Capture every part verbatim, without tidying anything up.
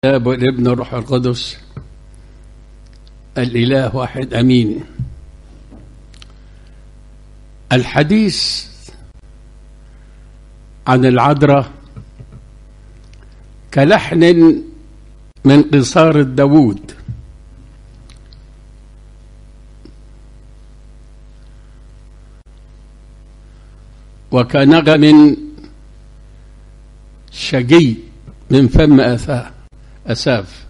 الآب والابن والروح القدس الإله واحد أمين. الحديث عن العذراء كلحن من قصار داود، وكنغم شجي من فم أثاه أساف.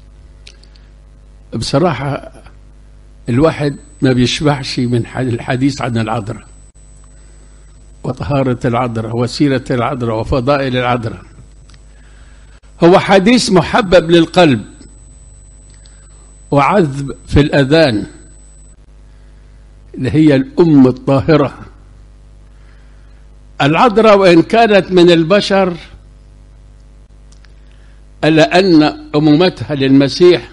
بصراحة الواحد ما بيشبعش من الحديث عن العذراء وطهارة العذراء وسيرة العذراء وفضائل العذراء. هو حديث محبب للقلب وعذب في الأذان، اللي هي الأم الطاهرة العذراء. وإن كانت من البشر ألا أن أمومتها للمسيح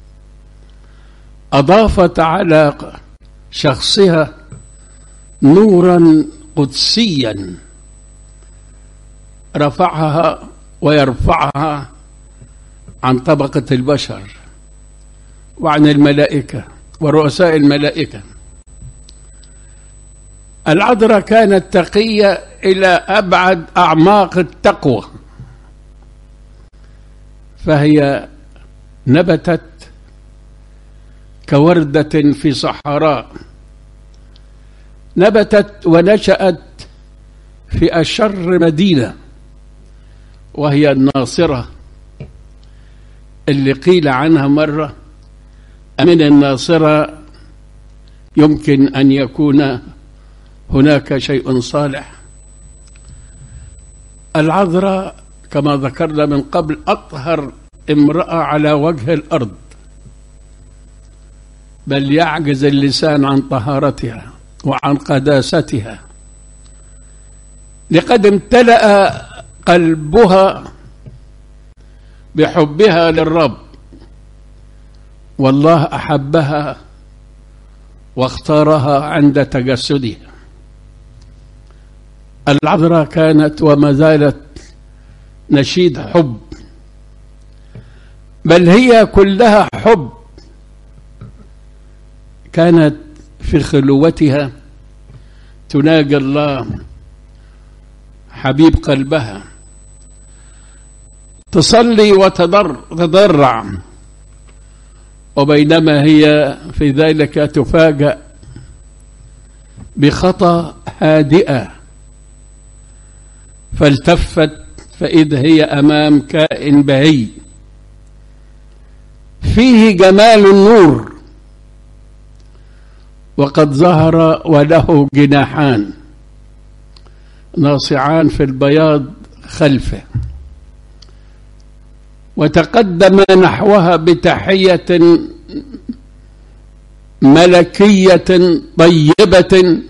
أضافت على شخصها نورا قدسيا رفعها ويرفعها عن طبقة البشر وعن الملائكة ورؤساء الملائكة. العذراء كانت تقية إلى أبعد أعماق التقوى، فهي نبتت كوردة في صحراء، نبتت ونشأت في أشر مدينة وهي الناصرة، اللي قيل عنها مرة من الناصرة يمكن أن يكون هناك شيء صالح. العذراء كما ذكرنا من قبل أطهر امرأة على وجه الأرض، بل يعجز اللسان عن طهارتها وعن قداستها، لقد امتلأ قلبها بحبها للرب، والله أحبها واختارها عند تجسدها. العذراء كانت وما زالت نشيد حب، بل هي كلها حب. كانت في خلوتها تناجي الله حبيب قلبها، تصلي وتضرع، وبينما هي في ذلك تفاجأ بخطأ هادئة، فالتفت فإذ هي أمام كائن بهي فيه جمال النور، وقد ظهر وله جناحان ناصعان في البياض خلفه، وتقدم نحوها بتحية ملكية طيبة: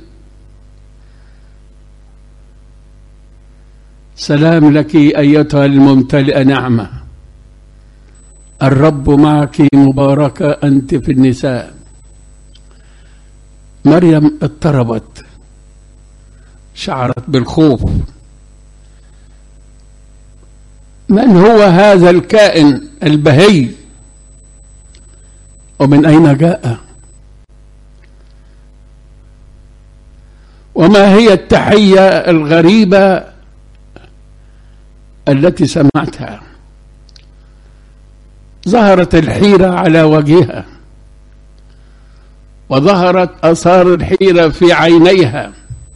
سلام لك أيتها الممتلئة نعمة، الرب معك، مباركة أنت في النساء. مريم اضطربت، شعرت بالخوف. من هو هذا الكائن البهي ومن أين جاء؟ وما هي التحية الغريبة التي سمعتها؟ ظهرت الحيرة على وجهها، وظهرت آثار الحيرة في عينيها.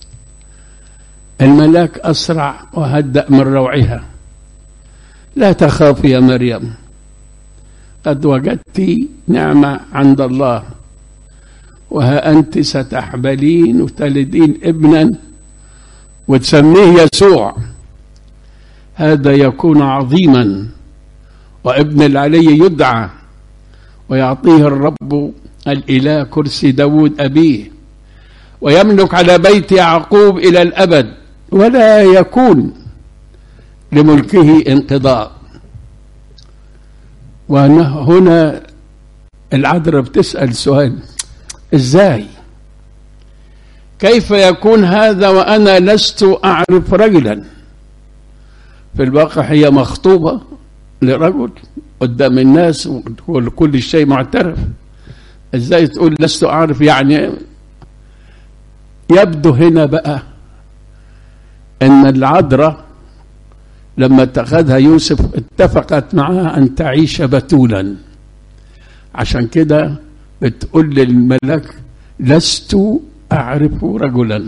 الملاك أسرع وهدأ من روعها: لا تخافي يا مريم، قد وجدت نعمة عند الله، وها أنت ستحبلين وتلدين ابنا وتسميه يسوع. هذا يكون عظيما، وابن العلي يدعى، ويعطيه الرب الإله كرسي داود أبيه، ويملك على بيت يعقوب إلى الأبد، ولا يكون لملكه انقضاء. وهنا العذراء بتسأل سؤال: إزاي؟ كيف يكون هذا وأنا لست أعرف رجلا؟ في الواقع هي مخطوبة لرجل قدام الناس وكل شيء معترف. ازاي تقول لست اعرف؟ يعني يبدو هنا بقى ان العذراء لما اتخذها يوسف اتفقت معها ان تعيش بتولا، عشان كده بتقول للملاك لست اعرف رجلا.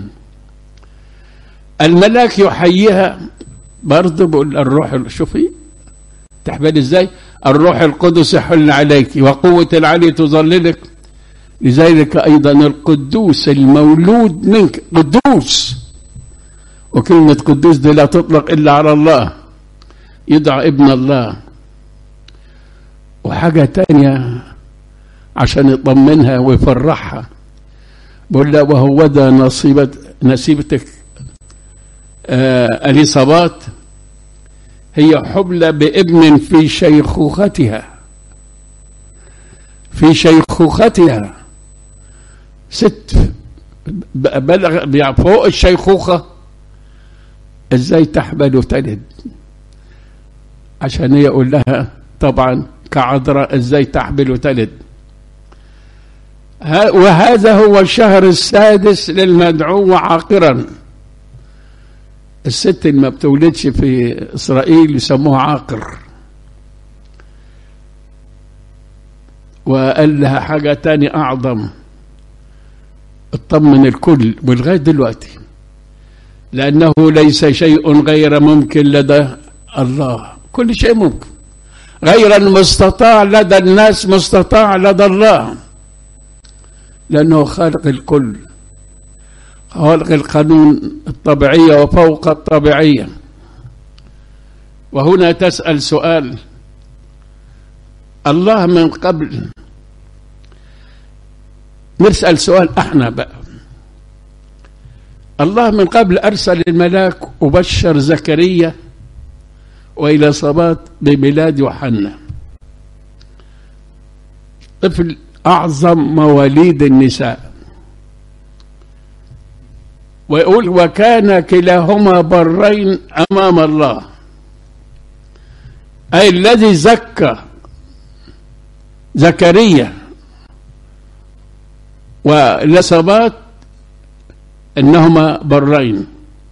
الملاك يحييها برضه، بقول الروح، شوفي تحبل ازاي، الروح القدس يحل عليك وقوة العلي تظللك، لذلك ايضا القدوس المولود منك قدوس. وكلمة قدوس دي لا تطلق الا على الله، يدعى ابن الله. وحاجة تانية عشان يطمنها ويفرحها، بقول لها وهو ذا نصيبة نسيبتك آه اليصابات هي حبلى بابن في شيخوختها، في شيخوختها ست بلغ فوق الشيخوخة، ازاي تحمل وتلد؟ عشان يقول لها طبعا كعذراء ازاي تحمل وتلد. وهذا هو الشهر السادس للمدعو عاقرا. الست اللي ما بتولدش في إسرائيل يسموها عاقر. وقال لها حاجة تاني أعظم، اطمن الكل ولغاية دلوقتي، لأنه ليس شيء غير ممكن لدى الله، كل شيء ممكن، غير المستطاع لدى الناس مستطاع لدى الله، لأنه خالق الكل، خالق القانون الطبيعية وفوق الطبيعية. وهنا تسأل سؤال، الله من قبل، نسأل سؤال احنا بقى، الله من قبل أرسل الملاك وبشر زكريا وإليصابات بميلاد يوحنا، طفل أعظم مواليد النساء، ويقول وكان كلاهما برين أمام الله، أي الذي زكى زكريا وإليصابات إنهما برين.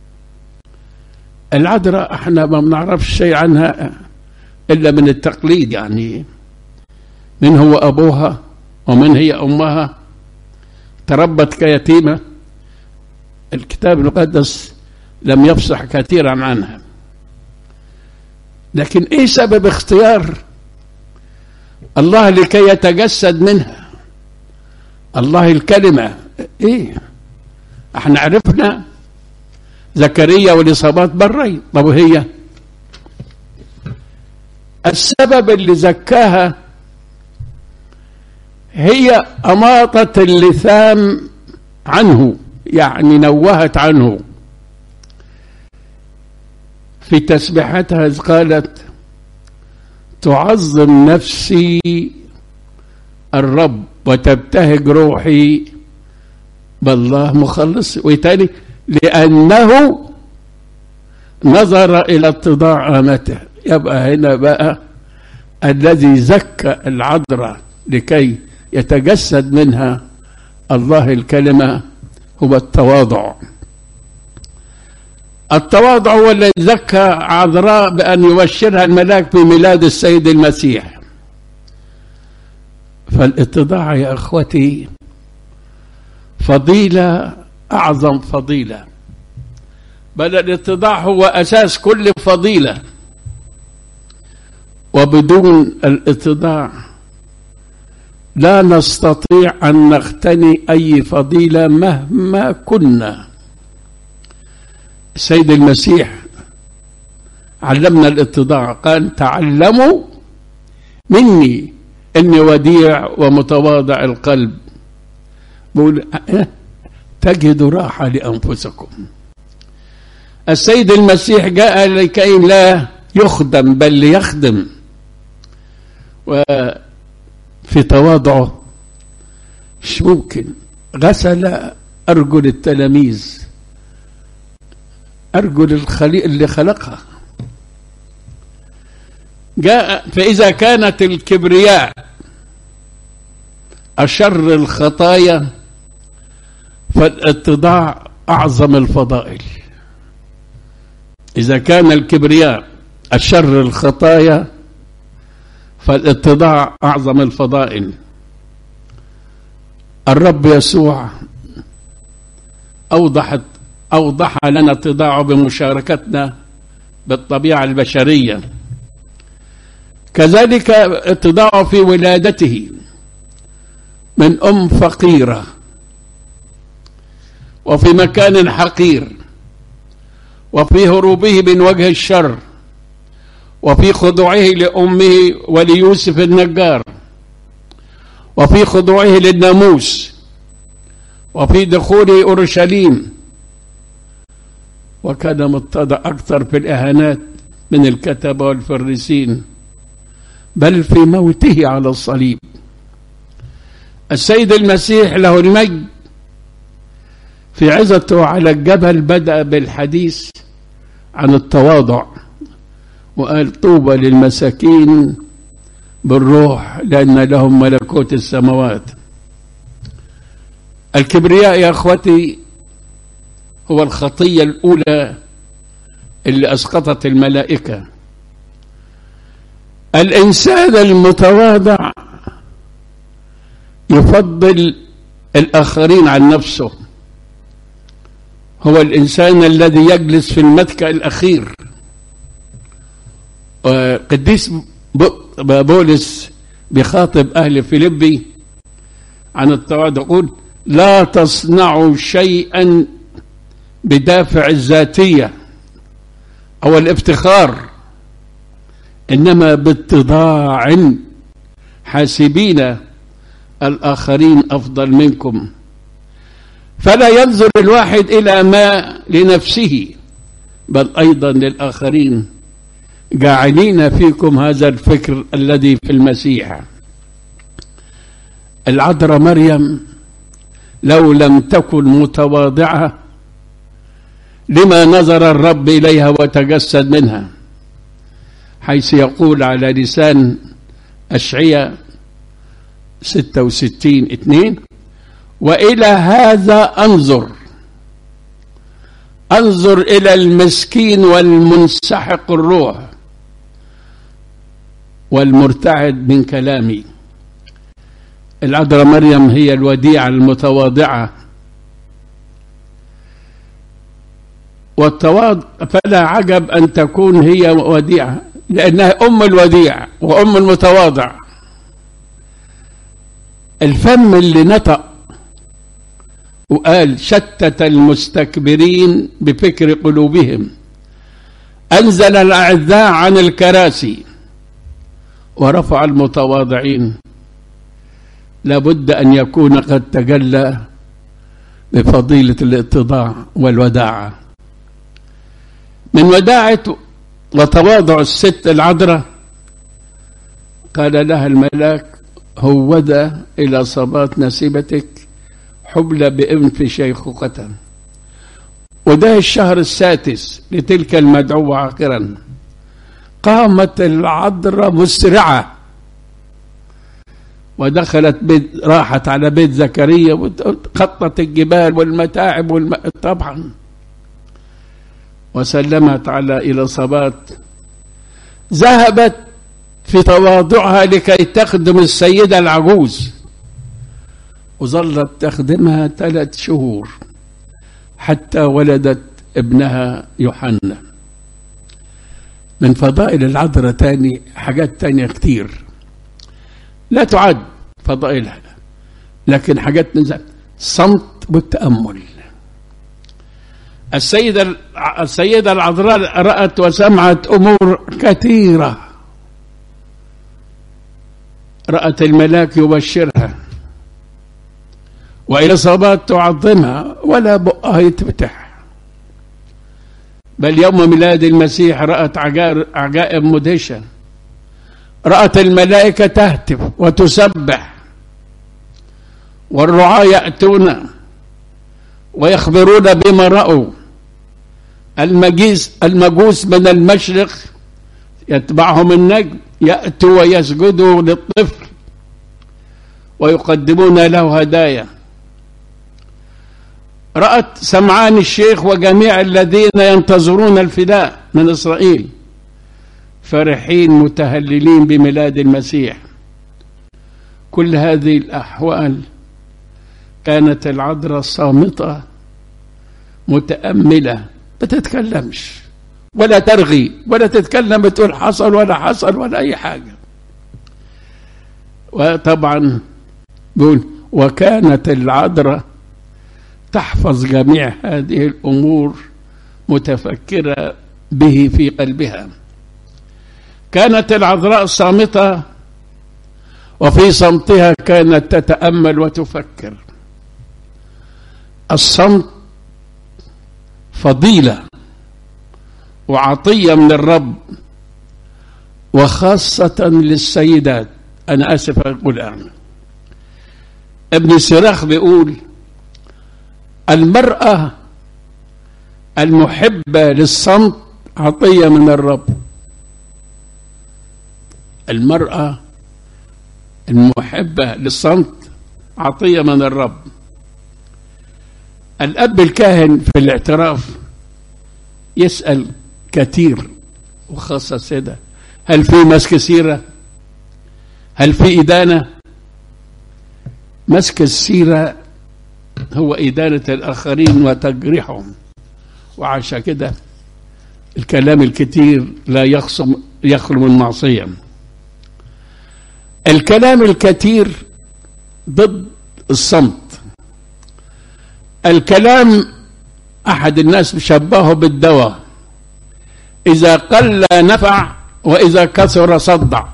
العذراء احنا ما بنعرفش شيء عنها إلا من التقليد، يعني من هو أبوها ومن هي أمها، تربت كيتيمة، الكتاب المقدس لم يفصح كثيرا عنها. لكن ايه سبب اختيار الله لكي يتجسد منها؟ الله الكلمة ايه؟ احنا عرفنا زكريا والإصابات برين، طب وهي السبب اللي زكاها هي أماطة اللثام عنه، يعني نوهت عنه في تسبيحتها، قالت تعظم نفسي الرب وتبتهج روحي بالله مخلص. وتاني لأنه نظر إلى اتضاع آمته. يبقى هنا بقى الذي زكى العذراء لكي يتجسد منها الله الكلمة هو التواضع. التواضع هو الذي زكى عذراء بأن يبشرها الملاك بميلاد السيد المسيح. فالاتضاع يا أخوتي فضيلة، أعظم فضيلة، بل الاتضاع هو أساس كل فضيلة، وبدون الاتضاع لا نستطيع أن نغتني أي فضيلة مهما كنا. السيد المسيح علمنا الاتضاع، قال تعلموا مني إني وديع ومتواضع القلب، بقول تجدوا راحة لأنفسكم. السيد المسيح جاء لكي لا يخدم بل ليخدم، وفي تواضعه مش ممكن غسل أرجل التلاميذ، أرجل الخليق اللي خلقها، جاء فإذا كانت الكبرياء أشر الخطايا فالاتضاع أعظم الفضائل. إذا كان الكبرياء أشر الخطايا فالاتضاع أعظم الفضائل. الرب يسوع أوضحت أوضح لنا اتضاعه بمشاركتنا بالطبيعة البشرية، كذلك اتضاعه في ولادته من أم فقيرة وفي مكان حقير، وفي هروبه من وجه الشر، وفي خضوعه لأمه وليوسف النجار، وفي خضوعه للناموس، وفي دخوله أورشليم، وكان متضع أكثر في الإهانات من الكتبة والفريسين، بل في موته على الصليب. السيد المسيح له المجد في عظته على الجبل بدأ بالحديث عن التواضع، وقال طوبى للمساكين بالروح لأن لهم ملكوت السماوات. الكبرياء يا أخوتي هو الخطية الأولى اللي أسقطت الملائكة. الإنسان المتواضع يفضل الآخرين عن نفسه، هو الإنسان الذي يجلس في المتكأ الأخير. قديس بولس بيخاطب أهل فيلبي عن التواضع يقول لا تصنعوا شيئا بدافع الذاتية أو الافتخار، إنما باتضاع حاسبين الآخرين أفضل منكم. فلا ينظر الواحد إلى ما لنفسه بل أيضا للآخرين، جاعلين فيكم هذا الفكر الذي في المسيح. العذراء مريم لو لم تكن متواضعة لما نظر الرب إليها وتجسد منها، حيث يقول على لسان أشعياء ستة وستين اثنين وإلى هذا أنظر أنظر إلى المسكين والمنسحق الروح والمرتعد من كلامي. العذراء مريم هي الوديعة المتواضعة، والتواضع فلا عجب أن تكون هي وديعة لأنها أم الوديع وأم المتواضع. الفم اللي نطق وقال شتت المستكبرين بفكر قلوبهم، أنزل الأعزاء عن الكراسي ورفع المتواضعين، لابد أن يكون قد تجلى بفضيلة الاتضاع والوداعة. من وداعة وتواضع الست العذراء قال لها الملاك هوذا إلى صبات نسيبتك حبلى بأنف شيخوخة. وده الشهر السادس لتلك المدعوة عاقرا، قامت العذراء مسرعة ودخلت بيت، راحت على بيت زكريا وخطت الجبال والمتاعب والم... طبعا وسلمت على إلى صبات. ذهبت في تواضعها لكي تخدم السيدة العجوز، وظلت تخدمها ثلاث شهور حتى ولدت ابنها يوحنا. من فضائل العذراء تاني حاجات تانية كتير لا تعد فضائلها، لكن حاجات نزل صمت والتأمل. السيدة السيدة العذراء رأت وسمعت أمور كثيرة، رأت الملاك يبشرها وإصابات تعظمها ولا بقها يتفتح، بل يوم ميلاد المسيح رأت عجائب مدهشة، رأت الملائكة تهتف وتسبح والرعاة يأتون ويخبرون بما رأوا. المجيس المجوس من المشرق يتبعهم النجم يأتوا ويسجدوا للطفل ويقدمون له هدايا. رأت سمعان الشيخ وجميع الذين ينتظرون الفداء من إسرائيل فرحين متهللين بميلاد المسيح. كل هذه الأحوال كانت العذراء صامتة متأملة، ما تتكلمش ولا ترغي ولا تتكلم بتقول حصل ولا حصل ولا أي حاجة. وطبعا بيقول وكانت العذراء تحفظ جميع هذه الأمور متفكرة به في قلبها. كانت العذراء صامتة وفي صمتها كانت تتأمل وتفكر. الصمت فضيلة وعطية من الرب وخاصة للسيدات. أنا آسف أقول أنا ابن سراخ بيقول المرأة المحبة للصمت عطية من الرب. المرأة المحبة للصمت عطية من الرب. الأب الكاهن في الاعتراف يسأل كثير وخاصة السيدة هل في مسك سيرة؟ هل في إدانة؟ مسك السيرة هو إدانة الآخرين وتجريحهم، وعشان كده الكلام الكثير لا يخصم يخلو من معصية. الكلام الكثير ضد الصمت. الكلام أحد الناس شبهه بالدواء، إذا قل نفع وإذا كثر صدع.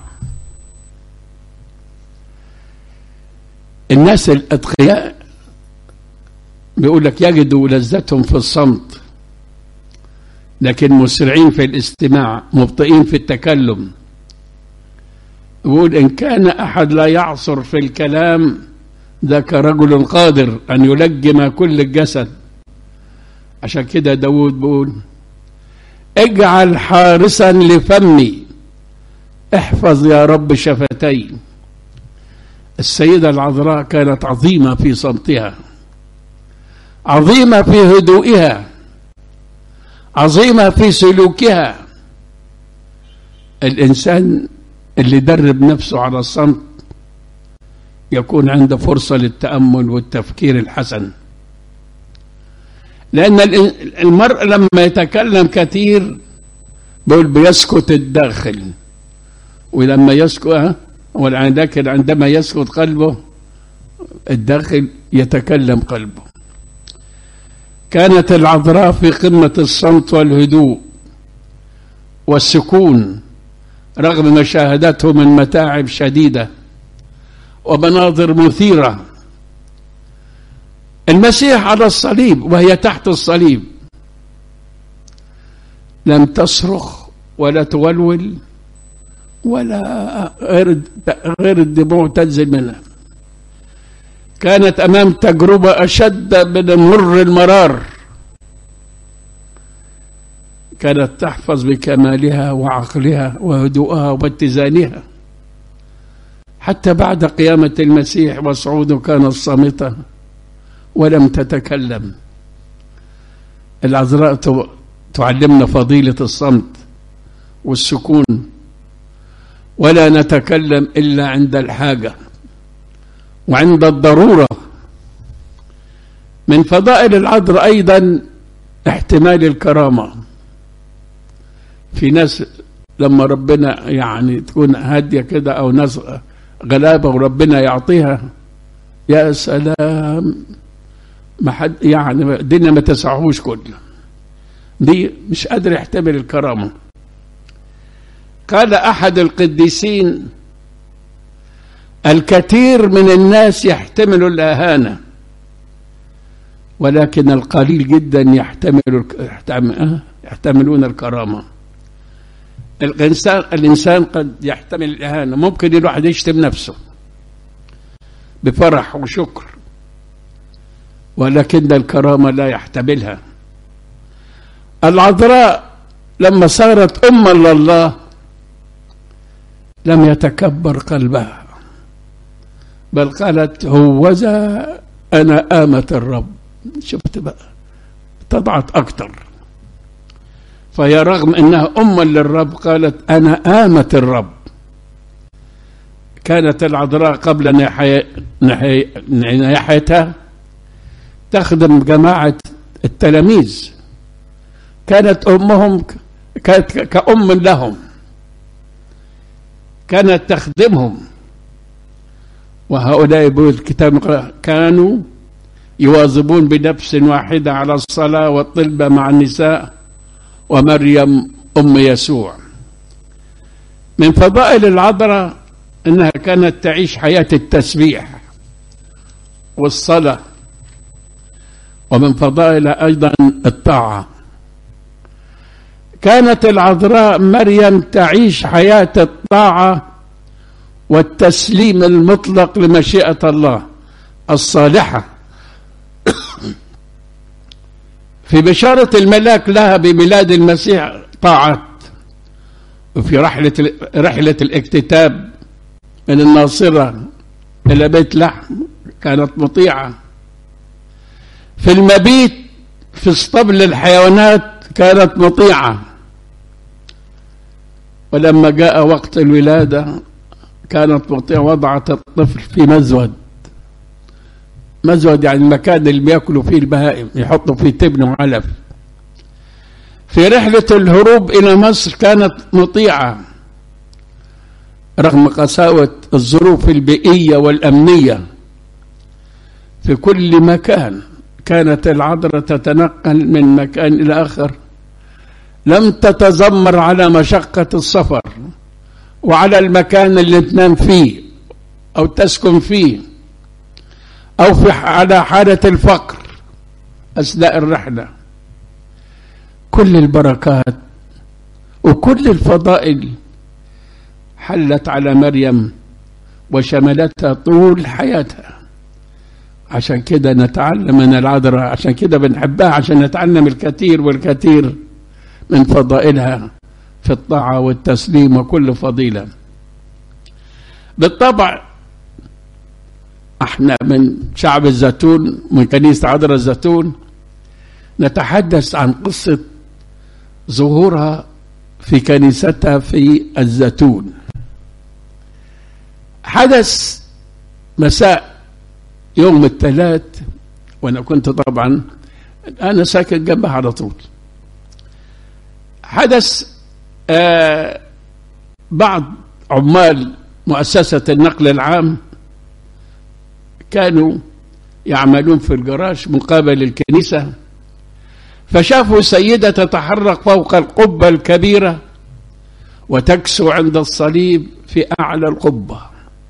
الناس الأتقياء بيقول لك يجدوا لذتهم في الصمت، لكن مسرعين في الاستماع مبطئين في التكلم. يقول إن كان أحد لا يعصر في الكلام ذاك رجل قادر أن يلجم كل الجسد. عشان كده داود بيقول اجعل حارسا لفمي احفظ يا رب شفتي. السيدة العذراء كانت عظيمة في صمتها، عظيمة في هدوئها، عظيمة في سلوكها. الإنسان اللي درب نفسه على الصمت يكون عنده فرصة للتأمل والتفكير الحسن، لأن المرء لما يتكلم كثير بيقول بيسكت الداخل، ولما يسكت ولكن عندما يسكت قلبه الداخل يتكلم قلبه. كانت العذراء في قمة الصمت والهدوء والسكون رغم مشاهدته من متاعب شديدة ومناظر مثيرة. المسيح على الصليب وهي تحت الصليب لم تصرخ ولا تولول ولا غير غير الدموع تنزل منها. كانت أمام تجربة أشد من مر المرار. كانت تحفظ بكمالها وعقلها وهدوءها واتزانها. حتى بعد قيامة المسيح وصعوده كانت صامتة ولم تتكلم. العذراء تعلمنا فضيلة الصمت والسكون، ولا نتكلم إلا عند الحاجة وعند الضرورة. من فضائل العذراء أيضا احتمال الكرامة. في ناس لما ربنا يعني تكون هادية كده أو ناس غلابة وربنا يعطيها يا سلام، ما حد يعني الدنيا ما تسعهوش كله، دي مش قادر يحتمل الكرامة. قال أحد القديسين الكثير من الناس يحتمل الإهانة ولكن القليل جدا يحتمل يحتملون الكرامة. الإنسان الإنسان قد يحتمل الإهانة، ممكن الواحد يشتم نفسه بفرح وشكر، ولكن الكرامة لا يحتملها. العذراء لما صارت أما لله لم يتكبر قلبها، بل قالت هوذا أنا آمة الرب. شفت بقى، تضعت أكتر. فهي رغم أنها أما للرب قالت أنا آمة الرب. كانت العذراء قبل نياحتها تخدم جماعة التلاميذ، كانت أمهم كانت كأم لهم، كانت تخدمهم. وهؤلاء يقول الكتاب كانوا يواظبون بنفس واحدة على الصلاة والطلبة مع النساء ومريم أم يسوع. من فضائل العذراء أنها كانت تعيش حياة التسبيح والصلاة، ومن فضائلها أيضا الطاعة. كانت العذراء مريم تعيش حياة الطاعة والتسليم المطلق لمشيئة الله الصالحة. في بشارة الملاك لها بميلاد المسيح طاعت، وفي رحلة رحلة الاكتتاب من الناصرة إلى بيت لحم كانت مطيعة. في المبيت في اسطبل الحيوانات كانت مطيعة. ولما جاء وقت الولادة كانت مطيعة، وضعت الطفل في مزود. مزود يعني المكان اللي بياكلوا فيه البهائم، يحطوا فيه تبن وعلف. في رحلة الهروب إلى مصر كانت مطيعة رغم قساوة الظروف البيئية والأمنية. في كل مكان كانت العذراء تتنقل من مكان إلى آخر، لم تتذمر على مشقة السفر وعلى المكان اللي تنام فيه أو تسكن فيه أو في على حالة الفقر أثناء الرحلة. كل البركات وكل الفضائل حلت على مريم وشملتها طول حياتها. عشان كده نتعلم من العذراء، عشان كده بنحبها، عشان نتعلم الكثير والكثير من فضائلها في الطاعة والتسليم وكل فضيلة. بالطبع احنا من شعب الزيتون، من كنيسة عذراء الزيتون، نتحدث عن قصة ظهورها في كنيستها في الزيتون. حدث مساء يوم الثلاث، وانا كنت طبعا انا ساكن جنبها على طول. حدث آه بعض عمال مؤسسة النقل العام كانوا يعملون في الجراج مقابل الكنيسة، فشافوا سيدة تتحرك فوق القبة الكبيرة وتكسو عند الصليب في أعلى القبة.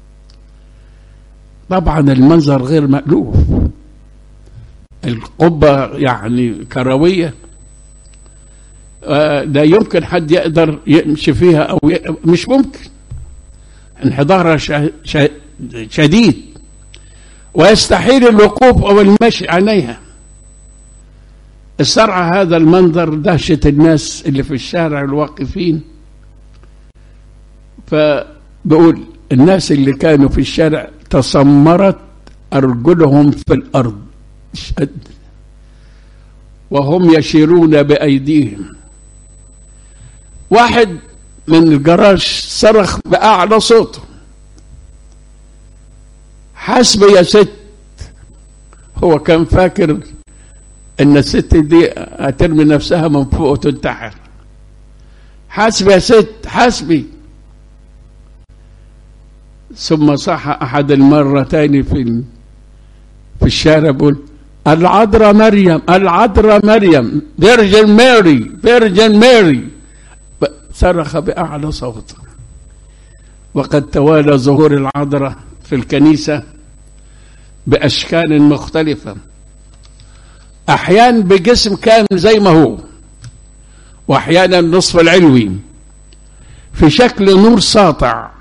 طبعا المنظر غير مألوف، القبة يعني كروية، لا يمكن حد يقدر يمشي فيها أو ي... مش ممكن، انحدارها ش... ش... شديد ويستحيل الوقوف أو المشي عليها. استرعى هذا المنظر دهشة الناس اللي في الشارع الواقفين. فبقول الناس اللي كانوا في الشارع تسمرت أرجلهم في الأرض شد وهم يشيرون بأيديهم. واحد من الجراج صرخ بأعلى صوته: حسب يا ست. هو كان فاكر ان الست دي هترمي نفسها من فوق وتنتحر. حسب يا ست، حسبي. ثم صح احد المرتين في في الشارع بيقول: العذراء مريم، العذراء مريم، فيرجن ماري، فيرجن ماري. صرخ بأعلى صوته. وقد توالى ظهور العذراء في الكنيسة بأشكال مختلفة، أحيانا بجسم كامل زي ما هو، وأحيانا النصف العلوي في شكل نور ساطع،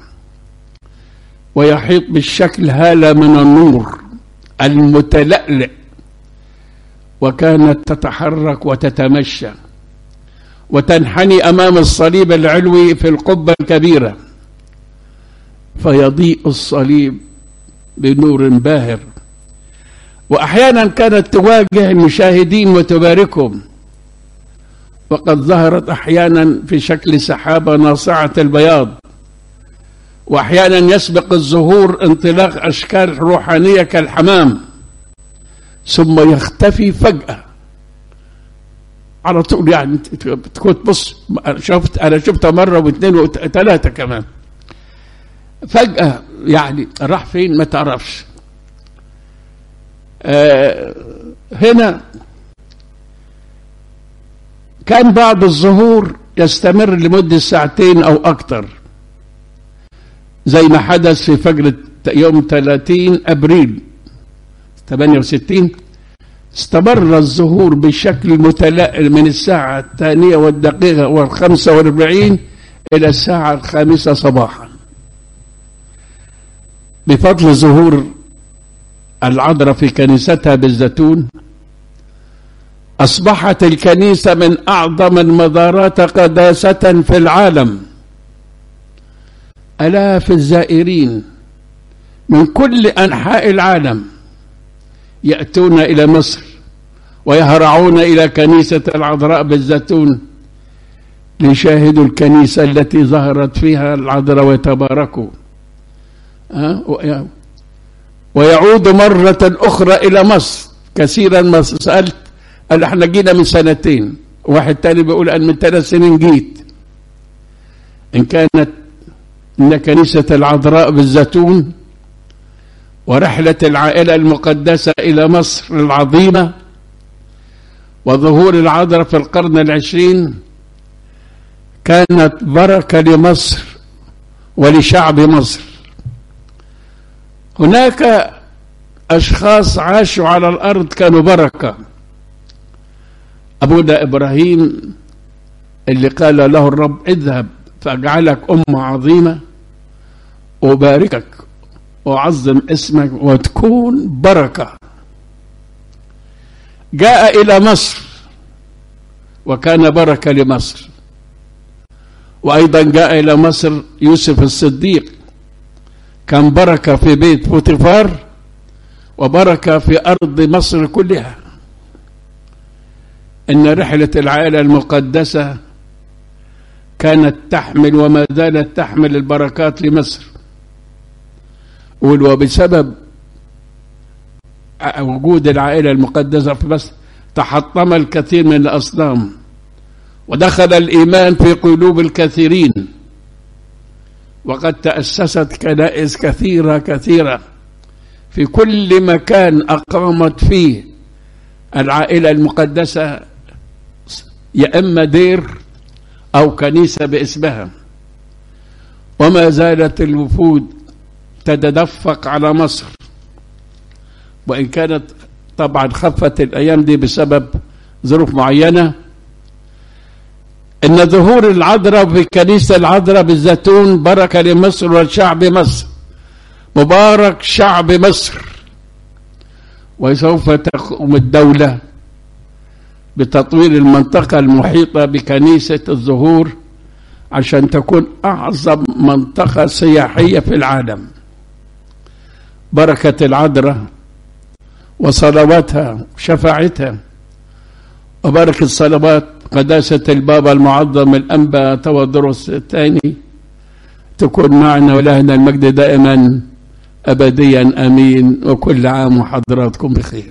ويحيط بالشكل هالة من النور المتلألئ. وكانت تتحرك وتتمشى وتنحني أمام الصليب العلوي في القبة الكبيرة، فيضيء الصليب بنور باهر. وأحيانا كانت تواجه المشاهدين وتباركهم، وقد ظهرت أحيانا في شكل سحابة ناصعة البياض، وأحيانا يسبق الظهور انطلاق أشكال روحانية كالحمام، ثم يختفي فجأة على طول. يعني تكون تبص، شفت أنا شفتها مرة واثنين وثلاثة كمان، فجأة يعني راح فين ما تعرفش. آه هنا كان بعض الظهور يستمر لمدة ساعتين أو أكثر، زي ما حدث في فجر يوم ثلاثين أبريل ثمانية وستين. استمر الظهور بشكل متلائم من الساعة الثانية والدقيقة والخمسة والأربعين إلى الساعة الخامسة صباحا، بفضل ظهور العذراء في كنيستها بالزيتون. أصبحت الكنيسة من أعظم المزارات قداسة في العالم. آلاف الزائرين من كل أنحاء العالم يأتون إلى مصر ويهرعون إلى كنيسة العذراء بالزيتون ليشاهدوا الكنيسة التي ظهرت فيها العذراء ويتباركوا. أه؟ ويعود مرة أخرى إلى مصر. كثيرا ما سألت، قال احنا جينا من سنتين، واحد تاني بيقول أن من ثلاث سنين جيت. إن كانت إن كنيسة العذراء بالزيتون ورحلة العائلة المقدسة إلى مصر العظيمة وظهور العذراء في القرن العشرين كانت بركة لمصر ولشعب مصر. هناك أشخاص عاشوا على الأرض كانوا بركة. أبونا إبراهيم اللي قال له الرب اذهب فأجعلك أمة عظيمة وباركك وعظم اسمك وتكون بركة، جاء إلى مصر وكان بركة لمصر. وأيضا جاء إلى مصر يوسف الصديق، كان بركة في بيت بوتيفار وبركة في أرض مصر كلها. إن رحلة العائلة المقدسة كانت تحمل وما زالت تحمل البركات لمصر. وبسبب وجود العائلة المقدسة في مصر تحطم الكثير من الأصنام، ودخل الإيمان في قلوب الكثيرين، وقد تأسست كنائس كثيرة كثيرة في كل مكان أقامت فيه العائلة المقدسة، يا إما دير أو كنيسة باسمها. وما زالت الوفود تتدفق على مصر، وإن كانت طبعا خفت الأيام دي بسبب ظروف معينة. إن ظهور العذراء في كنيسة العذراء بالزيتون بركة لمصر والشعب مصر. مبارك شعب مصر. وسوف تقوم الدولة بتطوير المنطقة المحيطة بكنيسة الظهور عشان تكون أعظم منطقة سياحية في العالم. بركة العذراء وصلواتها وشفاعتها وبركة صلوات قداسة البابا المعظم الأنبا تودروس الثاني تكون معنا، ولهنا المجد دائما أبديا آمين. وكل عام وحضراتكم بخير.